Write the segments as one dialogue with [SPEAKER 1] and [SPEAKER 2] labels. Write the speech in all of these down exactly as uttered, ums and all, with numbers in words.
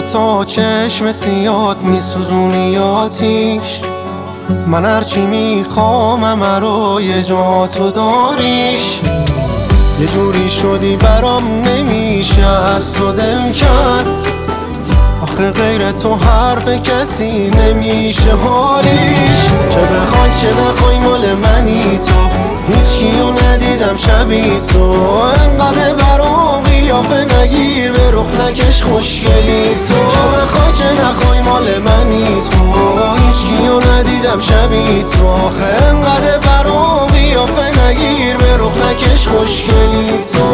[SPEAKER 1] دوتا چشم سیاد میسوزونی آتیش. من هرچی میخوام همه رو یه جا تو داریش. یه جوری شدی برام نمیشه از تو دل کرد. آخه غیر تو حرف کسی نمیشه حالیش. چه بخوای چه نخوای مال منی تو، هیچ کیو ندیدم شبی تو. انقدر برام قیافه نگیر به رخ نکش خوشگلی تو. چه بخوای چه نخوای مال منی تو، هیچ کیو ندیدم شبی تو. آخه انقدر برام قیافه نگیر به رخ نکش خوشگلی تو.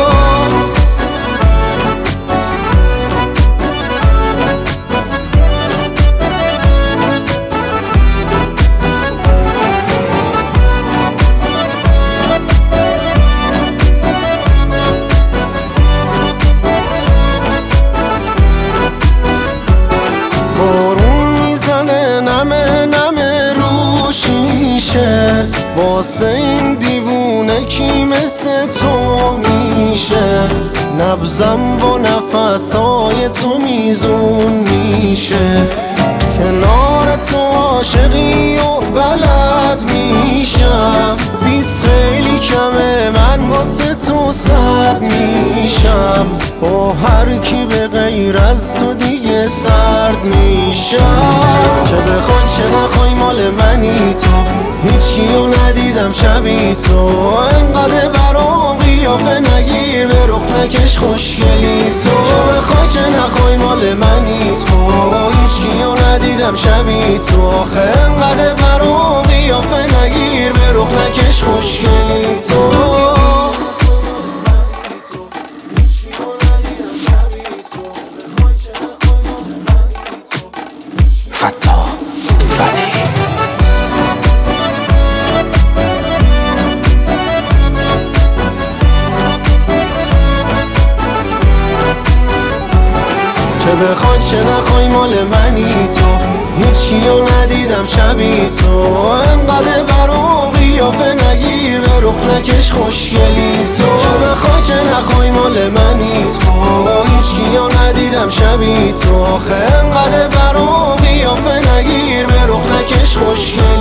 [SPEAKER 1] واسه این دیوونه کی مثل تو میشه؟ نبضم با نفسای تو میزون میشه. کنار تو عاشقی و بلد میشم. بیست خیلی کمه من واسه تو صد میشم. با هر کی به غیر از تو دیگه سرد میشم. چه بخوای چه نخوای مال منی تو، هیچ کیو ندیدم شبی تو. انقدر برام قیافه نگیر به رخ نکش خوشگلی تو. چه بخوای چه نخوای مال منی تو، هیچ کیو ندیدم شبی تو. آخه انقدر برام قیافه نگیر به رخ نکش خوشگلی تو.
[SPEAKER 2] فتا فتی
[SPEAKER 1] چه بخوای چه نخوای مال منی تو، هیچ کیو ندیدم شبی تو. انقدر برام قیافه نگیر به رخ نکش خوشگلی تو. چه بخوای چه نخوای مال منی تو، هیچ کیو ندیدم شبی تو. آخه انقدر برام قیافه نگیر به رخ نکش خوشگلی